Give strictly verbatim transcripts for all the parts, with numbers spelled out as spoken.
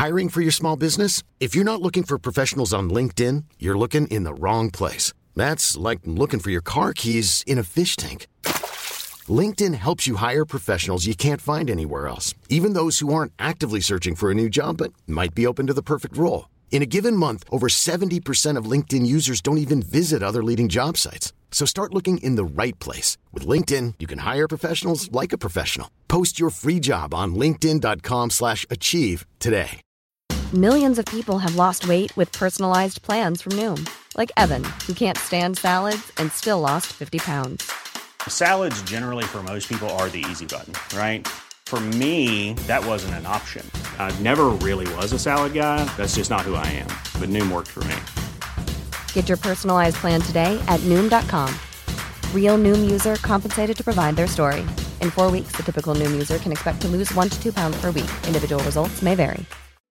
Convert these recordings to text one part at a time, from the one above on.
Hiring for your small business? If you're not looking for professionals on LinkedIn, you're looking in the wrong place. That's like looking for your car keys in a fish tank. LinkedIn helps you hire professionals you can't find anywhere else, even those who aren't actively searching for a new job but might be open to the perfect role. In a given month, over seventy percent of LinkedIn users don't even visit other leading job sites. So start looking in the right place. With LinkedIn, you can hire professionals like a professional. Post your free job on linkedin.com slash achieve today. Millions of people have lost weight with personalized plans from Noom. Like Evan, who can't stand salads and still lost fifty pounds. Salads generally for most people are the easy button, right? For me, that wasn't an option. I never really was a salad guy. That's just not who I am. But Noom worked for me. Get your personalized plan today at Noom dot com. Real Noom user compensated to provide their story. In four weeks, the typical Noom user can expect to lose one to two pounds per week. Individual results may vary.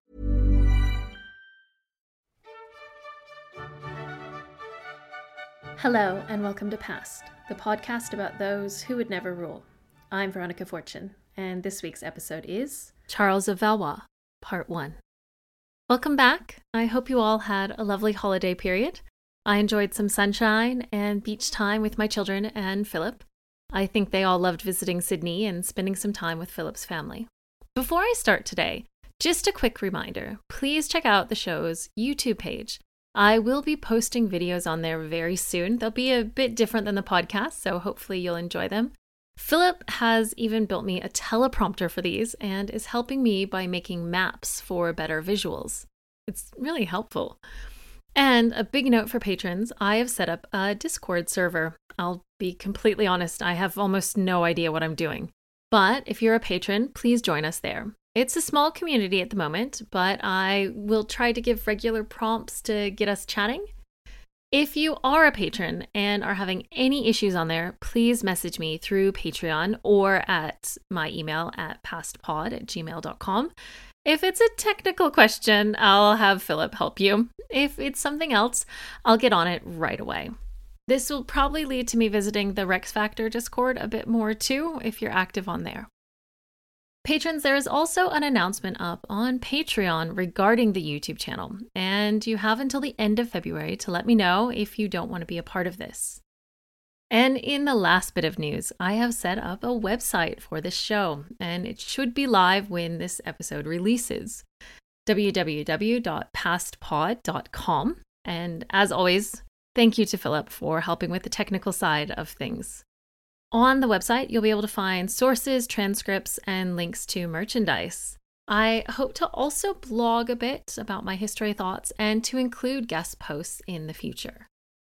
Hello and welcome to Past, the podcast about those who would never rule. I'm Veronica Fortune, and this week's episode is Charles of Valois, Part one. Welcome back. I hope you all had a lovely holiday period. I enjoyed some sunshine and beach time with my children and Philip. I think they all loved visiting Sydney and spending some time with Philip's family. Before I start today, just a quick reminder, please check out the show's YouTube page. I will be posting videos on there very soon. They'll be a bit different than the podcast, so hopefully you'll enjoy them. Philip has even built me a teleprompter for these and is helping me by making maps for better visuals. It's really helpful. And a big note for patrons, I have set up a Discord server. I'll be completely honest, I have almost no idea what I'm doing. But if you're a patron, please join us there. It's a small community at the moment, but I will try to give regular prompts to get us chatting. If you are a patron and are having any issues on there, please message me through Patreon or at my email at pastpod at gmail dot com. If it's a technical question, I'll have Philip help you. If it's something else, I'll get on it right away. This will probably lead to me visiting the Rex Factor Discord a bit more too, if you're active on there. Patrons, there is also an announcement up on Patreon regarding the YouTube channel, and you have until the end of February to let me know if you don't want to be a part of this. And in the last bit of news, I have set up a website for this show, and it should be live when this episode releases. w w w dot past pod dot com. And as always, thank you to Philip for helping with the technical side of things. On the website, you'll be able to find sources, transcripts, and links to merchandise. I hope to also blog a bit about my history thoughts and to include guest posts in the future.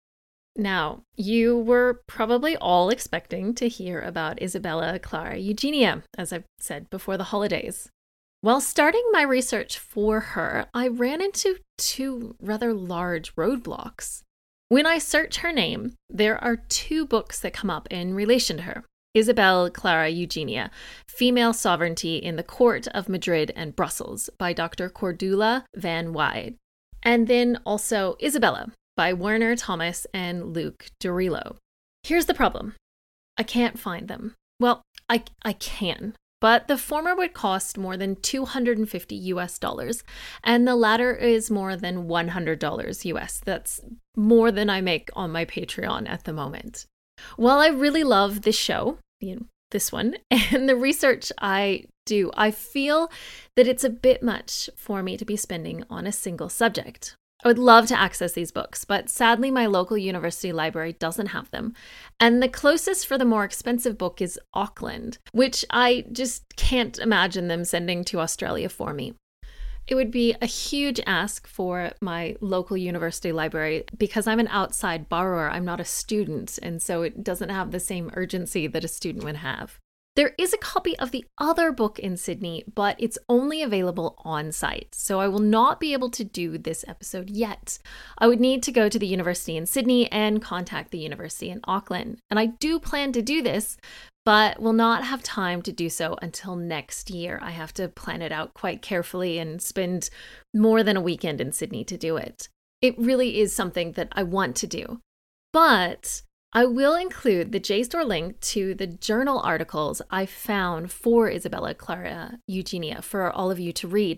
Now, you were probably all expecting to hear about Isabella Clara Eugenia, as I've said before the holidays. While starting my research for her, I ran into two rather large roadblocks. When I search her name, there are two books that come up in relation to her. Isabella Clara Eugenia, Female Sovereignty in the Court of Madrid and Brussels by Doctor Cordula van Wyde. And then also Isabella by Werner Thomas and Luc Durillo. Here's the problem. I can't find them. Well, I, I can. But the former would cost more than two hundred fifty U S dollars, and the latter is more than one hundred dollars U S. That's more than I make on my Patreon at the moment. While I really love this show, you know, this one, and the research I do, I feel that it's a bit much for me to be spending on a single subject. I would love to access these books, but sadly my local university library doesn't have them. And the closest for the more expensive book is Auckland, which I just can't imagine them sending to Australia for me. It would be a huge ask for my local university library because I'm an outside borrower. I'm not a student, and so it doesn't have the same urgency that a student would have. There is a copy of the other book in Sydney, but it's only available on site, so I will not be able to do this episode yet. I would need to go to the university in Sydney and contact the university in Auckland, and I do plan to do this, but will not have time to do so until next year. I have to plan it out quite carefully and spend more than a weekend in Sydney to do it. It really is something that I want to do, but I will include the JSTOR link to the journal articles I found for Isabella Clara Eugenia for all of you to read.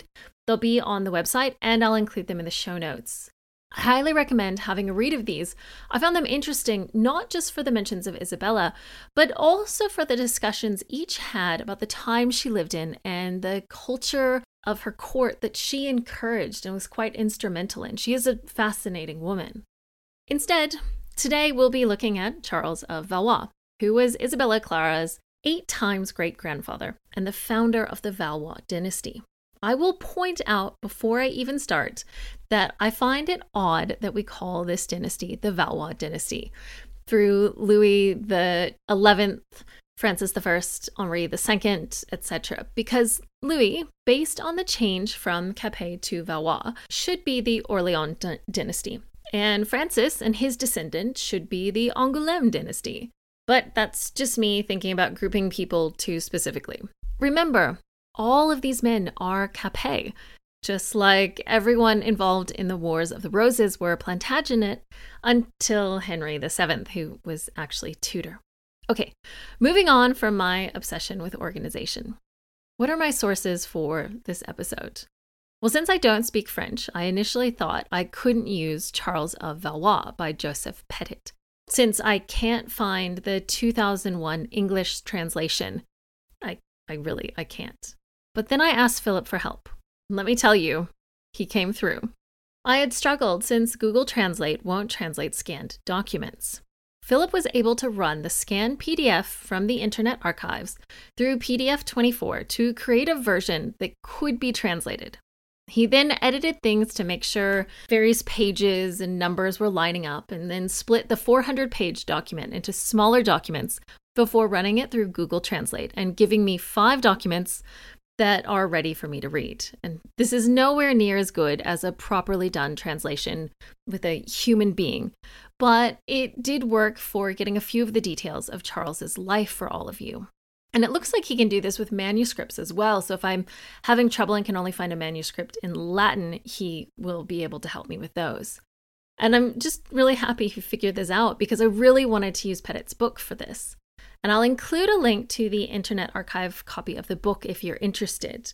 They'll be on the website, and I'll include them in the show notes. I highly recommend having a read of these. I found them interesting, not just for the mentions of Isabella, but also for the discussions each had about the time she lived in and the culture of her court that she encouraged and was quite instrumental in. She is a fascinating woman. Instead, today we'll be looking at Charles of Valois, who was Isabella Clara's eight times great-grandfather and the founder of the Valois dynasty. I will point out before I even start that I find it odd that we call this dynasty the Valois dynasty. Through Louis the eleventh, Francis the First, Henri the Second, et cetera, because Louis, based on the change from Capet to Valois, should be the Orléans d- dynasty, and Francis and his descendant should be the Angoulême dynasty. But that's just me thinking about grouping people too specifically. Remember, all of these men are Capet, just like everyone involved in the Wars of the Roses were Plantagenet until Henry the Seventh, who was actually Tudor. Okay, moving on from my obsession with organization. What are my sources for this episode? Well, since I don't speak French, I initially thought I couldn't use Charles of Valois by Joseph Petit. Since I can't find the two thousand one English translation, I, I really, I can't. But then I asked Philip for help. Let me tell you, he came through. I had struggled since Google Translate won't translate scanned documents. Philip was able to run the scanned P D F from the Internet Archives through P D F twenty-four to create a version that could be translated. He then edited things to make sure various pages and numbers were lining up, and then split the four hundred page document into smaller documents before running it through Google Translate and giving me five documents that are ready for me to read. And this is nowhere near as good as a properly done translation with a human being, but it did work for getting a few of the details of Charles's life for all of you. And it looks like he can do this with manuscripts as well. So if I'm having trouble and can only find a manuscript in Latin, he will be able to help me with those. And I'm just really happy he figured this out because I really wanted to use Petit's book for this. And I'll include a link to the Internet Archive copy of the book if you're interested.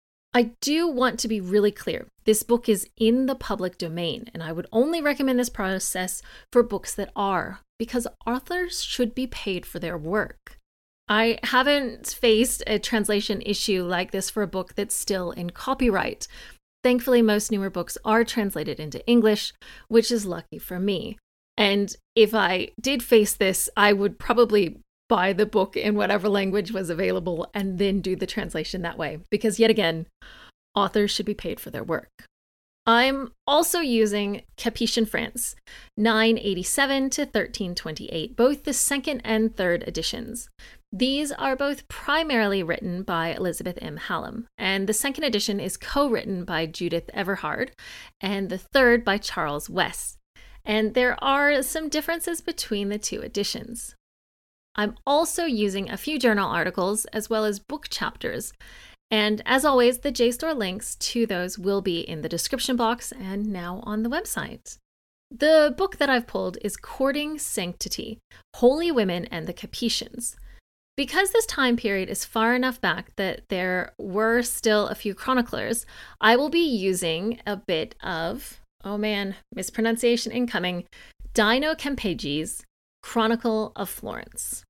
I do want to be really clear. This book is in the public domain, and I would only recommend this process for books that are, because authors should be paid for their work. I haven't faced a translation issue like this for a book that's still in copyright. Thankfully, most newer books are translated into English, which is lucky for me. And if I did face this, I would probably buy the book in whatever language was available and then do the translation that way, because yet again, authors should be paid for their work. I'm also using Capetian France, nine eighty-seven to thirteen twenty-eight, both the second and third editions. These are both primarily written by Elizabeth M. Hallam, and the second edition is co-written by Judith Everhard, and the third by Charles West. And there are some differences between the two editions. I'm also using a few journal articles as well as book chapters. And as always, the J STOR links to those will be in the description box and now on the website. The book that I've pulled is Courting Sanctity, Holy Women and the Capetians. Because this time period is far enough back that there were still a few chroniclers, I will be using a bit of, oh man, mispronunciation incoming, Dino Campeggio's Chronicle of Florence.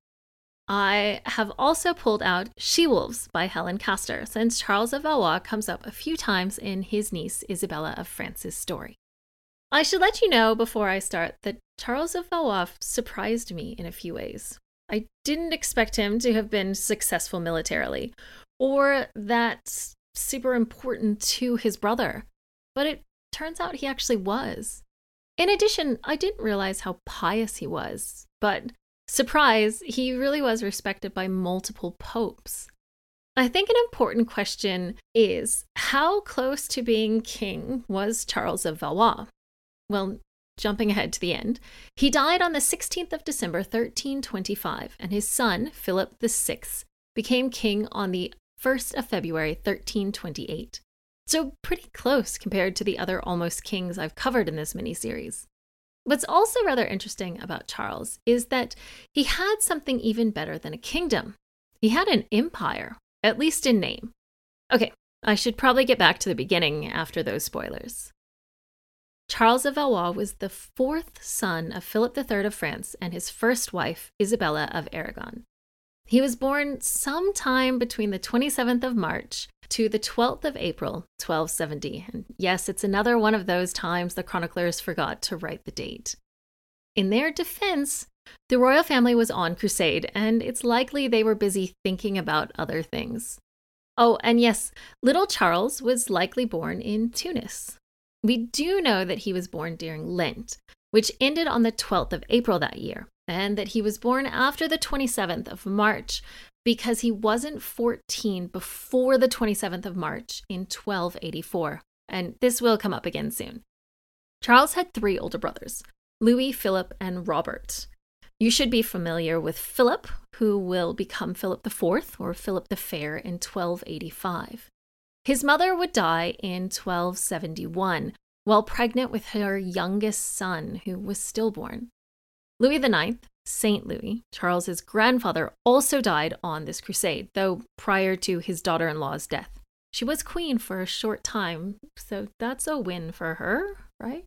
I have also pulled out She-Wolves by Helen Castor, since Charles of Valois comes up a few times in his niece Isabella of France's story. I should let you know before I start that Charles of Valois surprised me in a few ways. I didn't expect him to have been successful militarily, or that super important to his brother, but it turns out he actually was. In addition, I didn't realize how pious he was, but surprise, he really was respected by multiple popes. I think an important question is, how close to being king was Charles of Valois? Well, jumping ahead to the end, he died on the sixteenth of December, thirteen twenty-five, and his son, Philip the Sixth, became king on the first of February, thirteen twenty-eight. So pretty close compared to the other almost kings I've covered in this miniseries. What's also rather interesting about Charles is that he had something even better than a kingdom. He had an empire, at least in name. Okay, I should probably get back to the beginning after those spoilers. Charles of Valois was the fourth son of Philip the Third of France and his first wife, Isabella of Aragon. He was born sometime between the twenty-seventh of March to the twelfth of April, twelve seventy. And yes, it's another one of those times the chroniclers forgot to write the date. In their defense, the royal family was on crusade, and it's likely they were busy thinking about other things. Oh, and yes, little Charles was likely born in Tunis. We do know that he was born during Lent, which ended on the twelfth of April that year, and that he was born after the twenty-seventh of March because he wasn't fourteen before the twenty-seventh of March in twelve eighty-four, and this will come up again soon. Charles had three older brothers, Louis, Philip, and Robert. You should be familiar with Philip, who will become Philip the Fourth, or Philip the Fair, in twelve eighty-five. His mother would die in twelve seventy-one, while pregnant with her youngest son, who was stillborn. Louis the Ninth, Saint Louis, Charles's grandfather, also died on this crusade, though prior to his daughter-in-law's death. She was queen for a short time, so that's a win for her, right?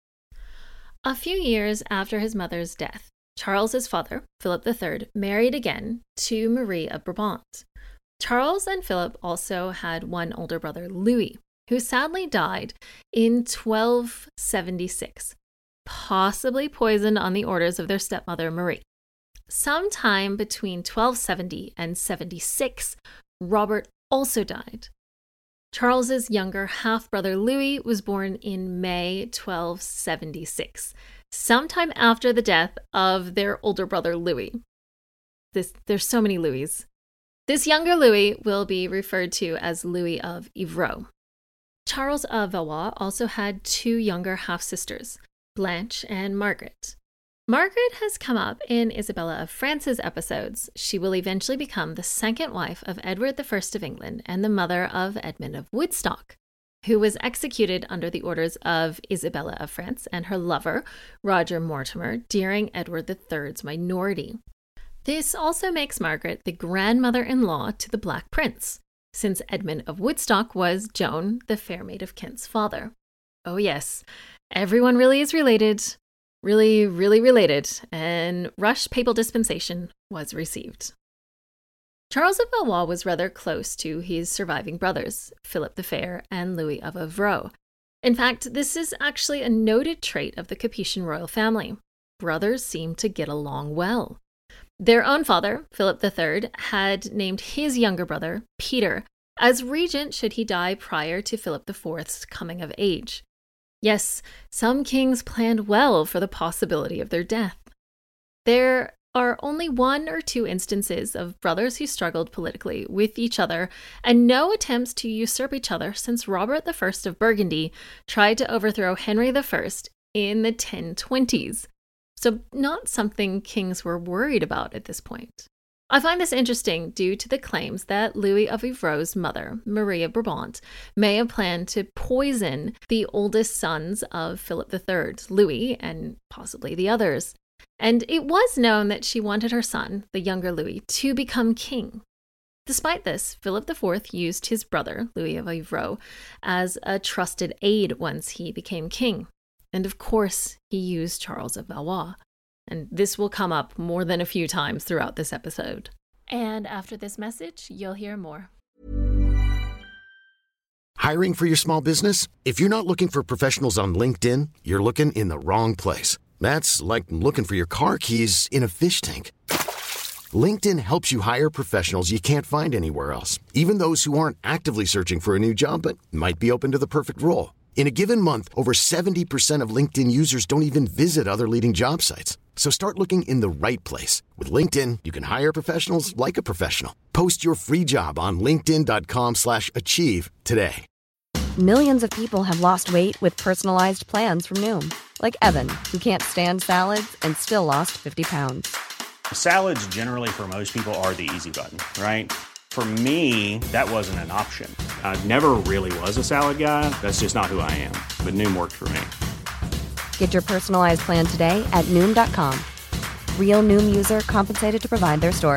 A few years after his mother's death, Charles's father, Philip the Third, married again to Marie of Brabant. Charles and Philip also had one older brother, Louis, who sadly died in twelve seventy-six, possibly poisoned on the orders of their stepmother, Marie. Sometime between twelve seventy and seventy-six, Robert also died. Charles's younger half-brother, Louis, was born in May twelve seventy-six, sometime after the death of their older brother, Louis. This, there's so many Louis. This younger Louis will be referred to as Louis of Evreux. Charles of Valois also had two younger half-sisters, Blanche and Margaret. Margaret has come up in Isabella of France's episodes. She will eventually become the second wife of Edward the First of England and the mother of Edmund of Woodstock, who was executed under the orders of Isabella of France and her lover, Roger Mortimer, during Edward the Third's minority. This also makes Margaret the grandmother-in-law to the Black Prince, since Edmund of Woodstock was Joan, the Fair Maid of Kent's father. Oh yes, everyone really is related, really, really related, and rush papal dispensation was received. Charles of Valois was rather close to his surviving brothers, Philip the Fair and Louis of Evreux. In fact, this is actually a noted trait of the Capetian royal family. Brothers seem to get along well. Their own father, Philip the Third, had named his younger brother, Peter, as regent should he die prior to Philip the Fourth's coming of age. Yes, some kings planned well for the possibility of their death. There are only one or two instances of brothers who struggled politically with each other, and no attempts to usurp each other since Robert the First of Burgundy tried to overthrow Henry the First in the ten twenties. So not something kings were worried about at this point. I find this interesting due to the claims that Louis of Evreux's mother, Marie of Brabant, may have planned to poison the oldest sons of Philip the Third, Louis, and possibly the others. And it was known that she wanted her son, the younger Louis, to become king. Despite this, Philip the Fourth used his brother, Louis of Evreux, as a trusted aide once he became king. And of course, he used Charles of Valois. And this will come up more than a few times throughout this episode. And after this message, you'll hear more. Hiring for your small business? If you're not looking for professionals on LinkedIn, you're looking in the wrong place. That's like looking for your car keys in a fish tank. LinkedIn helps you hire professionals you can't find anywhere else, even those who aren't actively searching for a new job but might be open to the perfect role. In a given month, over seventy percent of LinkedIn users don't even visit other leading job sites. So start looking in the right place. With LinkedIn, you can hire professionals like a professional. Post your free job on linkedin.com slash achieve today. Millions of people have lost weight with personalized plans from Noom. Like Evan, who can't stand salads and still lost fifty pounds. Salads generally for most people are the easy button, right? For me, that wasn't an option. I never really was a salad guy. That's just not who I am. But Noom worked for me. Get your personalized plan today at Noom dot com. Real Noom user compensated to provide their story.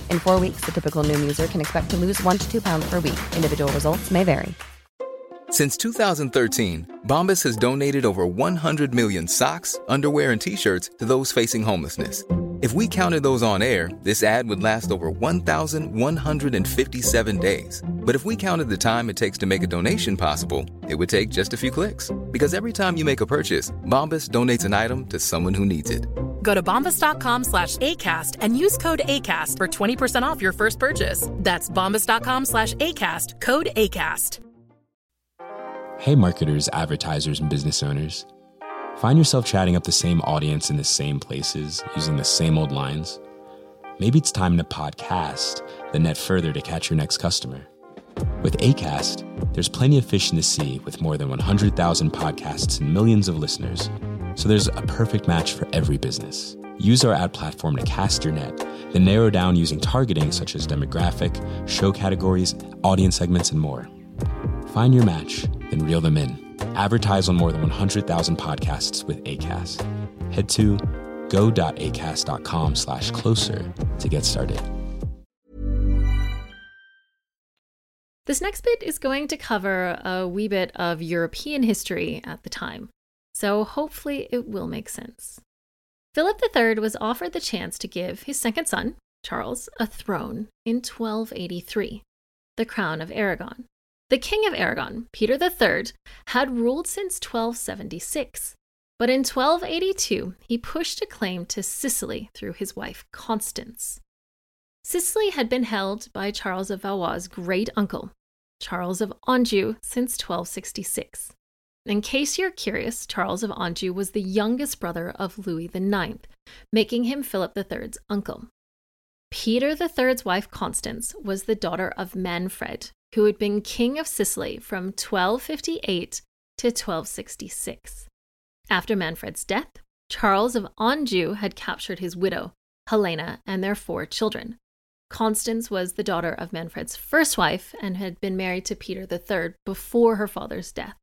In four weeks, the typical Noom user can expect to lose one to two pounds per week. Individual results may vary. Since two thousand thirteen, Bombas has donated over one hundred million socks, underwear, and T-shirts to those facing homelessness. If we counted those on air, this ad would last over one thousand one hundred fifty-seven days. But if we counted the time it takes to make a donation possible, it would take just a few clicks. Because every time you make a purchase, Bombas donates an item to someone who needs it. Go to bombas.com slash ACAST and use code ACAST for twenty percent off your first purchase. That's bombas.com slash ACAST, code ACAST. Hey marketers, advertisers, and business owners. Find yourself chatting up the same audience in the same places, using the same old lines? Maybe it's time to podcast the net further to catch your next customer. With Acast, there's plenty of fish in the sea with more than one hundred thousand podcasts and millions of listeners. So there's a perfect match for every business. Use our ad platform to cast your net, then narrow down using targeting such as demographic, show categories, audience segments, and more. Find your match, then reel them in. Advertise on more than one hundred thousand podcasts with Acast. Head to go.acast.com slash closer to get started. This next bit is going to cover a wee bit of European history at the time, so hopefully it will make sense. Philip the Third was offered the chance to give his second son, Charles, a throne in twelve eighty-three, the crown of Aragon. The King of Aragon, Peter the Third, had ruled since twelve seventy-six, but in twelve eighty-two he pushed a claim to Sicily through his wife Constance. Sicily had been held by Charles of Valois' great-uncle, Charles of Anjou, since twelve sixty-six. In case you're curious, Charles of Anjou was the youngest brother of Louis the Ninth, making him Philip the Third's uncle. Peter the Third's wife Constance was the daughter of Manfred, who had been king of Sicily from twelve fifty-eight to twelve sixty-six. After Manfred's death, Charles of Anjou had captured his widow, Helena, and their four children. Constance was the daughter of Manfred's first wife and had been married to Peter the Third before her father's death.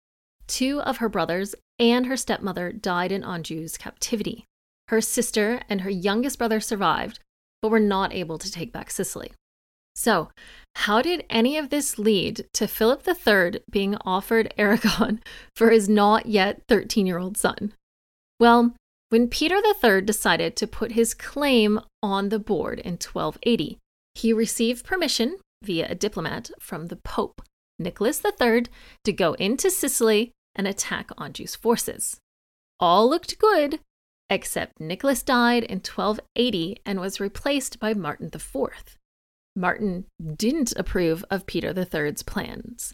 Two of her brothers and her stepmother died in Anjou's captivity. Her sister and her youngest brother survived, but were not able to take back Sicily. So, how did any of this lead to Philip the Third being offered Aragon for his not yet thirteen-year-old son? Well, when Peter the Third decided to put his claim on the board in twelve eighty, he received permission via a diplomat from the Pope, Nicholas the Third, to go into Sicily and attack Anjou's forces. All looked good, except Nicholas died in twelve eighty and was replaced by Martin the Fourth. Martin didn't approve of Peter the Third's plans.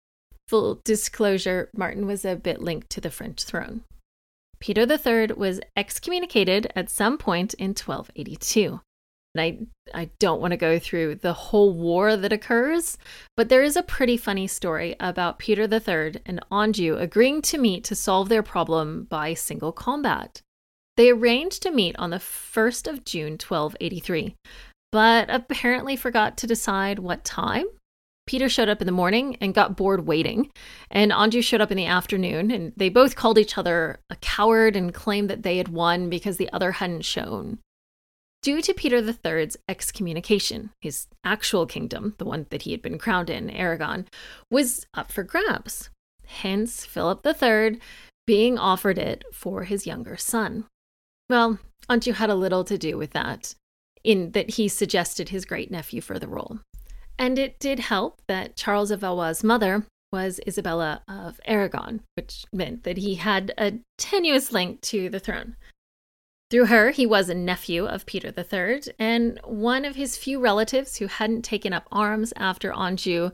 Full disclosure, Martin was a bit linked to the French throne. Peter the Third was excommunicated at some point in twelve eighty-two. And I, I don't want to go through the whole war that occurs, but there is a pretty funny story about Peter the Third and Anjou agreeing to meet to solve their problem by single combat. They arranged to meet on the first of June twelve eighty-three, but apparently forgot to decide what time. Peter showed up in the morning and got bored waiting, and Anjou showed up in the afternoon, and they both called each other a coward and claimed that they had won because the other hadn't shown. Due to Peter the Third's excommunication, his actual kingdom, the one that he had been crowned in, Aragon, was up for grabs. Hence, Philip the Third being offered it for his younger son. Well, Anjou had a little to do with that, in that he suggested his great-nephew for the role. And it did help that Charles of Valois' mother was Isabella of Aragon, which meant that he had a tenuous link to the throne. Through her, he was a nephew of Peter the Third and one of his few relatives who hadn't taken up arms after Anjou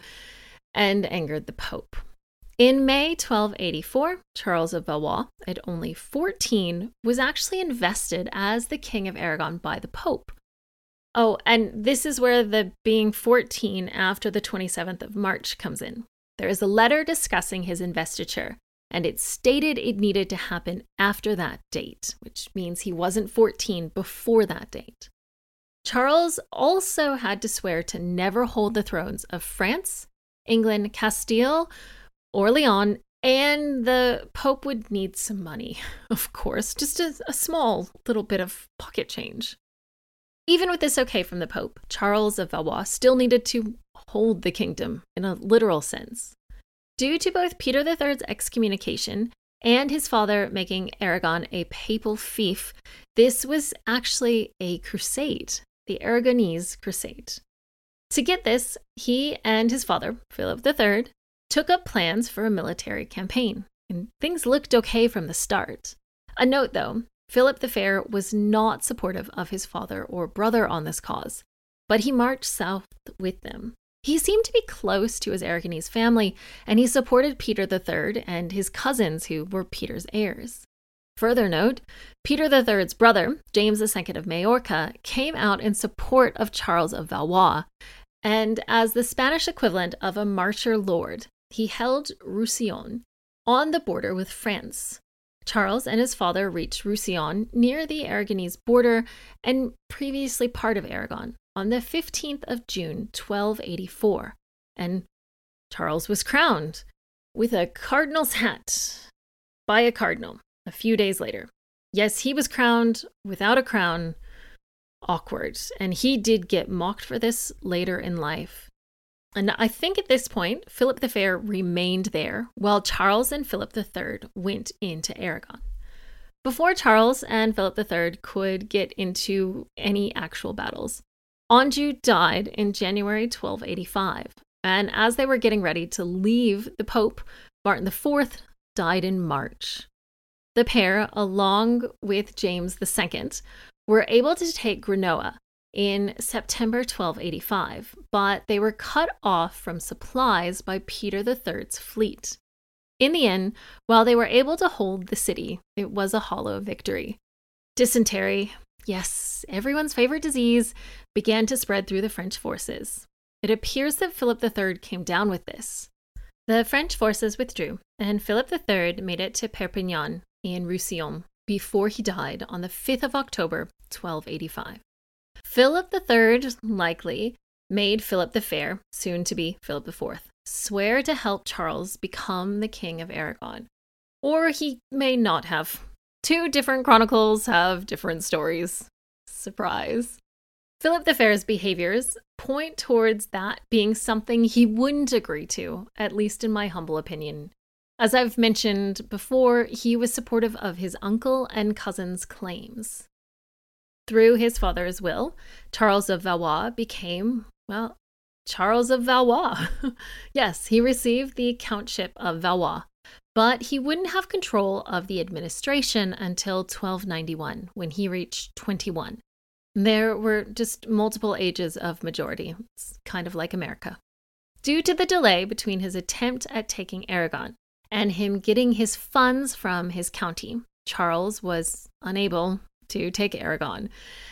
and angered the Pope. In May twelve eighty-four, Charles of Valois, at only fourteen, was actually invested as the King of Aragon by the Pope. Oh, and this is where the being fourteen after the twenty-seventh of March comes in. There is a letter discussing his investiture, and it stated it needed to happen after that date, which means he wasn't fourteen before that date. Charles also had to swear to never hold the thrones of France, England, Castile, Orleans, and the Pope would need some money, of course, just a, a small little bit of pocket change. Even with this okay from the Pope, Charles of Valois still needed to hold the kingdom in a literal sense. Due to both Peter the Third's excommunication and his father making Aragon a papal fief, this was actually a crusade, the Aragonese Crusade. To get this, he and his father, Philip the Third, took up plans for a military campaign, and things looked okay from the start. A note though, Philip the Fair was not supportive of his father or brother on this cause, but he marched south with them. He seemed to be close to his Aragonese family, and he supported Peter the Third and his cousins who were Peter's heirs. Further note, Peter the Third's brother, James the Second of Majorca, came out in support of Charles of Valois, and as the Spanish equivalent of a marcher lord, he held Roussillon on the border with France. Charles and his father reached Roussillon near the Aragonese border and previously part of Aragon on the fifteenth of June, twelve eighty-four, and Charles was crowned with a cardinal's hat by a cardinal a few days later. Yes, he was crowned without a crown. Awkward, and he did get mocked for this later in life. And I think at this point, Philip the Fair remained there while Charles and Philip the Third went into Aragon. Before Charles and Philip the Third could get into any actual battles, Anjou died in January twelve eighty-five, and as they were getting ready to leave, the Pope, Martin the Fourth, died in March. The pair, along with James the Second, were able to take Grenoble in September twelve eighty-five, but they were cut off from supplies by Peter the Third's fleet. In the end, while they were able to hold the city, it was a hollow victory. Dysentery, yes, everyone's favorite disease, began to spread through the French forces. It appears that Philip the Third came down with this. The French forces withdrew, and Philip the Third made it to Perpignan in Roussillon before he died on the fifth of October, twelve eighty-five. Philip the Third likely made Philip the Fair, soon to be Philip the Fourth, swear to help Charles become the King of Aragon. Or he may not have. Two different chronicles have different stories. Surprise. Philip the Fair's behaviors point towards that being something he wouldn't agree to, at least in my humble opinion. As I've mentioned before, he was supportive of his uncle and cousin's claims. Through his father's will, Charles of Valois became, well, Charles of Valois. Yes, he received the countship of Valois, but he wouldn't have control of the administration until twelve ninety-one, when he reached twenty-one. There were just multiple ages of majority. It's kind of like America. Due to the delay between his attempt at taking Aragon and him getting his funds from his county, Charles was unable to take Aragon.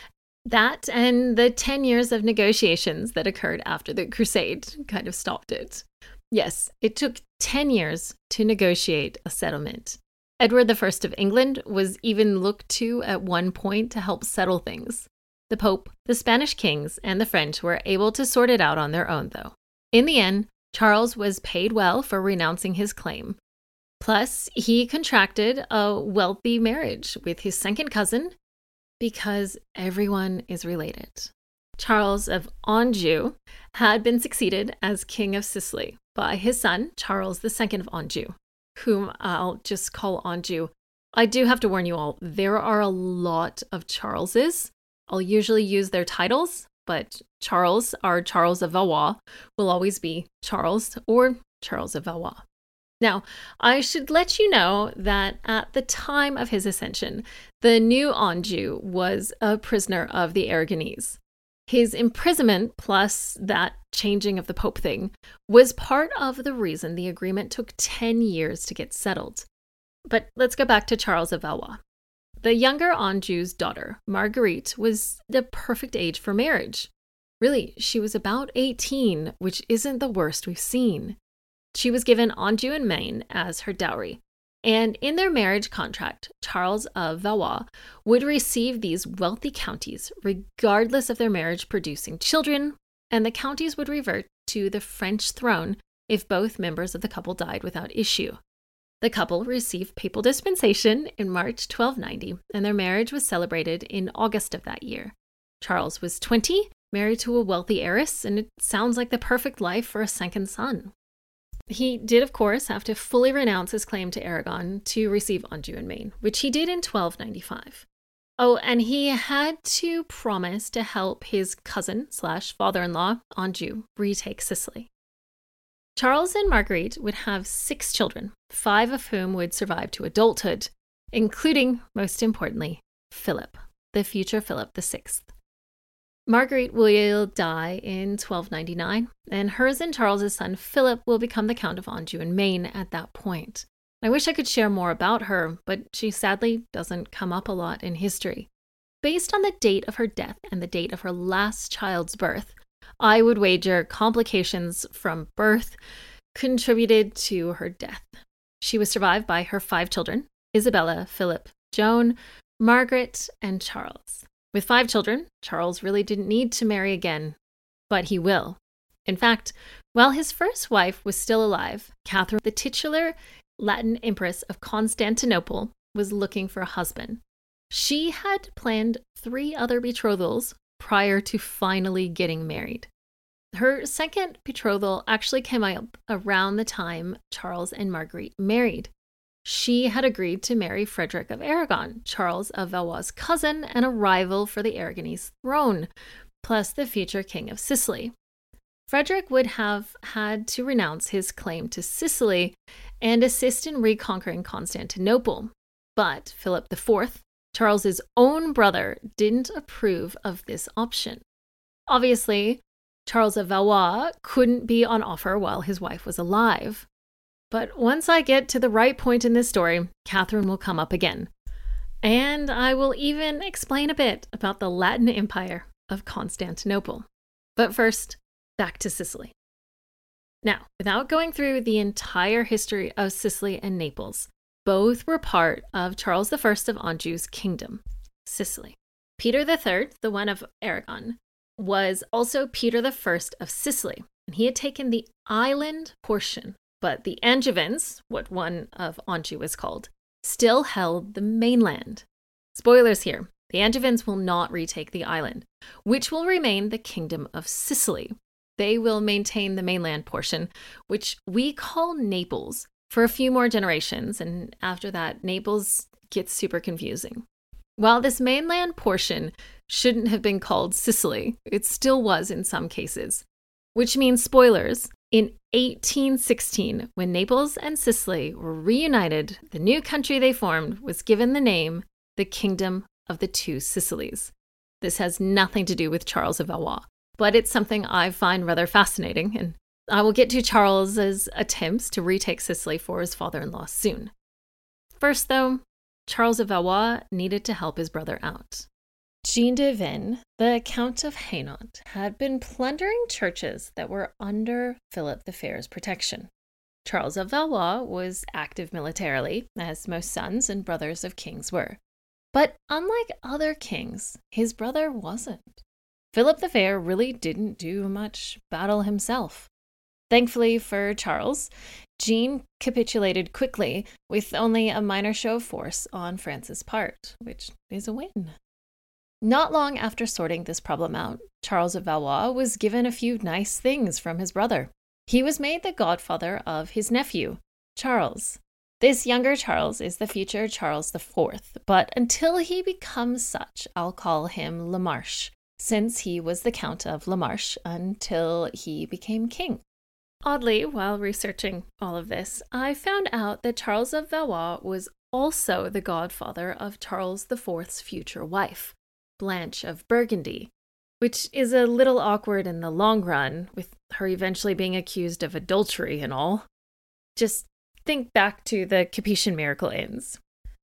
That and the ten years of negotiations that occurred after the Crusade kind of stopped it. Yes, it took ten years to negotiate a settlement. Edward the First of England was even looked to at one point to help settle things. The Pope, the Spanish kings, and the French were able to sort it out on their own, though. In the end, Charles was paid well for renouncing his claim. Plus, he contracted a wealthy marriage with his second cousin, because everyone is related. Charles of Anjou had been succeeded as King of Sicily by his son, Charles the Second of Anjou, whom I'll just call Anjou. I do have to warn you all, there are a lot of Charleses. I'll usually use their titles, but Charles, or Charles of Valois, will always be Charles or Charles of Valois. Now, I should let you know that at the time of his ascension, the new Anjou was a prisoner of the Aragonese. His imprisonment, plus that changing of the Pope thing, was part of the reason the agreement took ten years to get settled. But let's go back to Charles of Valois. The younger Anjou's daughter, Marguerite, was the perfect age for marriage. Really, she was about eighteen, which isn't the worst we've seen. She was given Anjou and Maine as her dowry, and in their marriage contract, Charles of Valois would receive these wealthy counties regardless of their marriage producing children, and the counties would revert to the French throne if both members of the couple died without issue. The couple received papal dispensation in March twelve ninety, and their marriage was celebrated in August of that year. Charles was twenty, married to a wealthy heiress, and it sounds like the perfect life for a second son. He did, of course, have to fully renounce his claim to Aragon to receive Anjou and Maine, which he did in twelve ninety-five. Oh, and he had to promise to help his cousin slash father-in-law, Anjou, retake Sicily. Charles and Marguerite would have six children, five of whom would survive to adulthood, including, most importantly, Philip, the future Philip the Sixth. Marguerite will die in twelve ninety-nine, and hers and Charles's son Philip will become the Count of Anjou and Maine at that point. I wish I could share more about her, but she sadly doesn't come up a lot in history. Based on the date of her death and the date of her last child's birth, I would wager complications from birth contributed to her death. She was survived by her five children, Isabella, Philip, Joan, Margaret, and Charles. With five children, Charles really didn't need to marry again, but he will. In fact, while his first wife was still alive, Catherine, the titular Latin Empress of Constantinople, was looking for a husband. She had planned three other betrothals prior to finally getting married. Her second betrothal actually came up around the time Charles and Marguerite married. She had agreed to marry Frederick of Aragon, Charles of Valois' cousin and a rival for the Aragonese throne, plus the future king of Sicily. Frederick would have had to renounce his claim to Sicily and assist in reconquering Constantinople. But Philip the Fourth, Charles's own brother, didn't approve of this option. Obviously, Charles of Valois couldn't be on offer while his wife was alive. But once I get to the right point in this story, Catherine will come up again. And I will even explain a bit about the Latin Empire of Constantinople. But first, back to Sicily. Now, without going through the entire history of Sicily and Naples, both were part of Charles the First of Anjou's kingdom, Sicily. Peter the Third, the one of Aragon, was also Peter the First of Sicily, and he had taken the island portion, but the Angevins, what one of Anjou is called, still held the mainland. Spoilers here, the Angevins will not retake the island, which will remain the Kingdom of Sicily. They will maintain the mainland portion, which we call Naples, for a few more generations, and after that, Naples gets super confusing. While this mainland portion shouldn't have been called Sicily, it still was in some cases. Which means, spoilers, in eighteen sixteen, when Naples and Sicily were reunited, the new country they formed was given the name the Kingdom of the Two Sicilies. This has nothing to do with Charles of Valois, but it's something I find rather fascinating, and I will get to Charles's attempts to retake Sicily for his father-in-law soon. First, though, Charles of Valois needed to help his brother out. Jean de Vienne, the Count of Hainaut, had been plundering churches that were under Philip the Fair's protection. Charles of Valois was active militarily, as most sons and brothers of kings were. But unlike other kings, his brother wasn't. Philip the Fair really didn't do much battle himself. Thankfully for Charles, Jean capitulated quickly with only a minor show of force on France's part, which is a win. Not long after sorting this problem out, Charles of Valois was given a few nice things from his brother. He was made the godfather of his nephew, Charles. This younger Charles is the future Charles the Fourth, but until he becomes such, I'll call him La Marche, since he was the Count of La Marche until he became king. Oddly, while researching all of this, I found out that Charles of Valois was also the godfather of Charles the Fourth's future wife, Blanche of Burgundy, which is a little awkward in the long run, with her eventually being accused of adultery and all. Just think back to the Capetian miracle inns.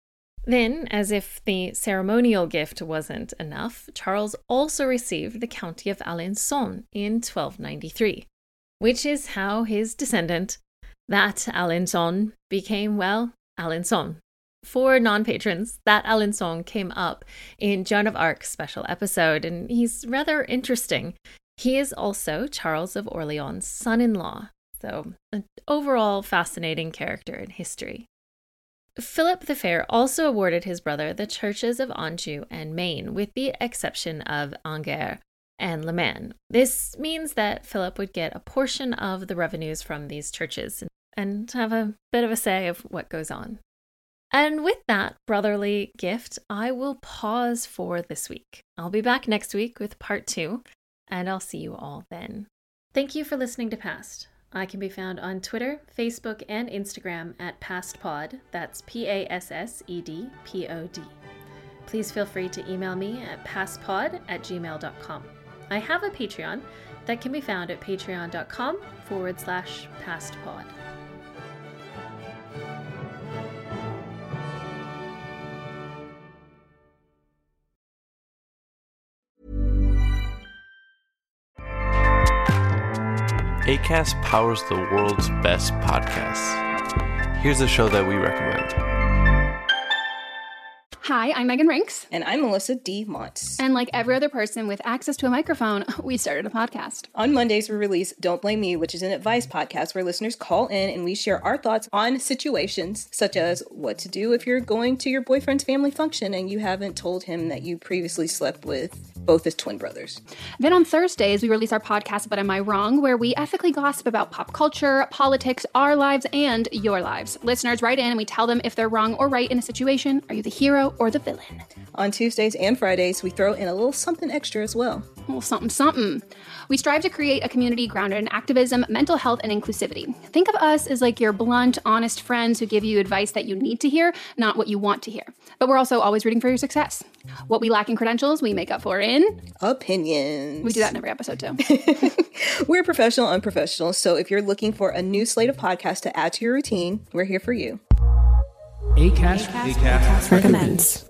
Then, as if the ceremonial gift wasn't enough, Charles also received the county of Alençon in twelve ninety-three, which is how his descendant, that Alençon, became, well, Alençon. For non-patrons, that Alençon came up in Joan of Arc's special episode, and he's rather interesting. He is also Charles of Orleans' son-in-law, so an overall fascinating character in history. Philip the Fair also awarded his brother the churches of Anjou and Maine, with the exception of Angers and Le Mans. This means that Philip would get a portion of the revenues from these churches and have a bit of a say of what goes on. And with that brotherly gift, I will pause for this week. I'll be back next week with part two, and I'll see you all then. Thank you for listening to Past. I can be found on Twitter, Facebook, and Instagram at PastPod. That's P A S S E D P O D. Please feel free to email me at pastpod at gmail dot com. I have a Patreon that can be found at patreon.com forward slash pastpod. Acast powers the world's best podcasts. Here's a show that we recommend. Hi, I'm Megan Rinks. And I'm Melissa D. Montz. And like every other person with access to a microphone, we started a podcast. On Mondays, we release Don't Blame Me, which is an advice podcast where listeners call in and we share our thoughts on situations such as what to do if you're going to your boyfriend's family function and you haven't told him that you previously slept with both his twin brothers. Then on Thursdays, we release our podcast, But Am I Wrong?, where we ethically gossip about pop culture, politics, our lives, and your lives. Listeners write in and we tell them if they're wrong or right in a situation. Are you the hero or the villain? On Tuesdays and Fridays, we throw in a little something extra as well. A little something, something. We strive to create a community grounded in activism, mental health, and inclusivity. Think of us as like your blunt, honest friends who give you advice that you need to hear, not what you want to hear. But we're also always rooting for your success. What we lack in credentials, we make up for in... opinions. We do that in every episode, too. We're professional unprofessionals, so if you're looking for a new slate of podcasts to add to your routine, we're here for you. Acast, Acast, Acast recommends.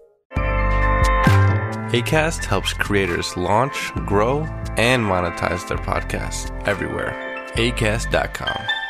Acast helps creators launch, grow, and monetize their podcasts everywhere. Acast dot com.